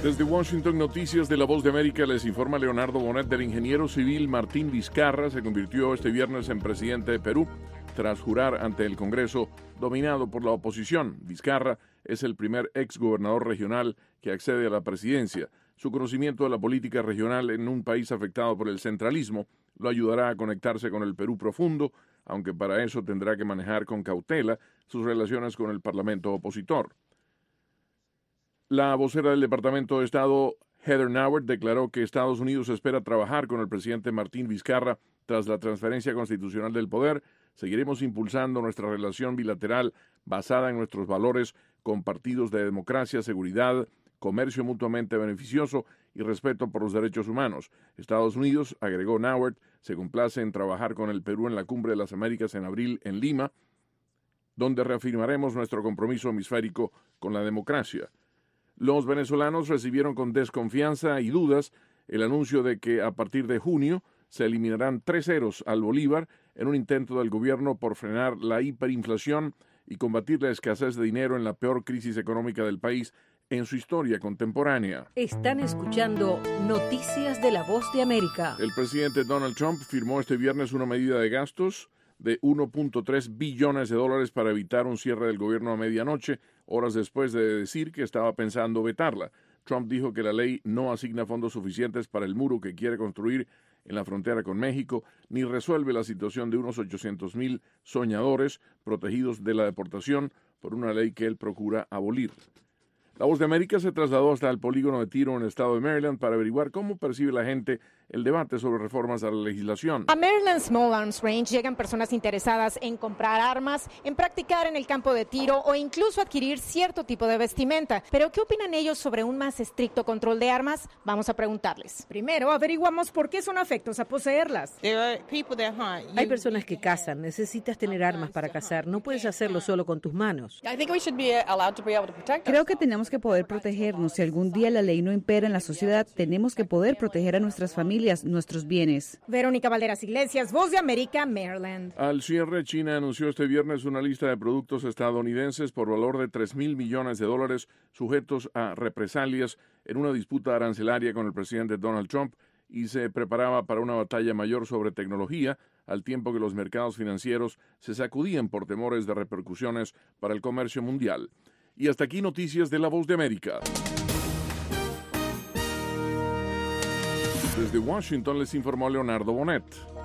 Desde Washington, noticias de La Voz de América, les informa Leonardo Bonet. Del ingeniero civil Martín Vizcarra se convirtió este viernes en presidente de Perú tras jurar ante el Congreso dominado por la oposición. Vizcarra es el primer exgobernador regional que accede a la presidencia. Su conocimiento de la política regional en un país afectado por el centralismo lo ayudará a conectarse con el Perú profundo, aunque para eso tendrá que manejar con cautela sus relaciones con el parlamento opositor. La vocera del Departamento de Estado, Heather Nauert, declaró que Estados Unidos espera trabajar con el presidente Martín Vizcarra tras la transferencia constitucional del poder. Seguiremos impulsando nuestra relación bilateral basada en nuestros valores compartidos de democracia, seguridad, comercio mutuamente beneficioso y respeto por los derechos humanos. Estados Unidos, agregó Nauert, se complace en trabajar con el Perú en la Cumbre de las Américas en abril en Lima, donde reafirmaremos nuestro compromiso hemisférico con la democracia. Los venezolanos recibieron con desconfianza y dudas el anuncio de que a partir de junio se eliminarán 3 ceros al bolívar en un intento del gobierno por frenar la hiperinflación y combatir la escasez de dinero en la peor crisis económica del país en su historia contemporánea. Están escuchando Noticias de La Voz de América. El presidente Donald Trump firmó este viernes una medida de gastos de $1.3 billones para evitar un cierre del gobierno a medianoche, horas después de decir que estaba pensando vetarla. Trump dijo que la ley no asigna fondos suficientes para el muro que quiere construir en la frontera con México, ni resuelve la situación de unos 800,000 soñadores protegidos de la deportación por una ley que él procura abolir. La Voz de América se trasladó hasta el polígono de tiro en el estado de Maryland para averiguar cómo percibe la gente el debate sobre reformas a la legislación. A Maryland Small Arms Range llegan personas interesadas en comprar armas, en practicar en el campo de tiro o incluso adquirir cierto tipo de vestimenta. Pero ¿qué opinan ellos sobre un más estricto control de armas? Vamos a preguntarles. Primero, averiguamos por qué son afectos a poseerlas. Hay personas que cazan, necesitas tener armas para cazar, no puedes hacerlo solo con tus manos. Creo que tenemos que poder protegernos. Si algún día la ley no impera en la sociedad, tenemos que poder proteger a nuestras familias, nuestros bienes. Verónica Valderas Iglesias, Voz de América, Maryland. Al cierre, China anunció este viernes una lista de productos estadounidenses por valor de $3,000 millones sujetos a represalias en una disputa arancelaria con el presidente Donald Trump, y se preparaba para una batalla mayor sobre tecnología, al tiempo que los mercados financieros se sacudían por temores de repercusiones para el comercio mundial. Y hasta aquí noticias de La Voz de América. Desde Washington les informó Leonardo Bonet.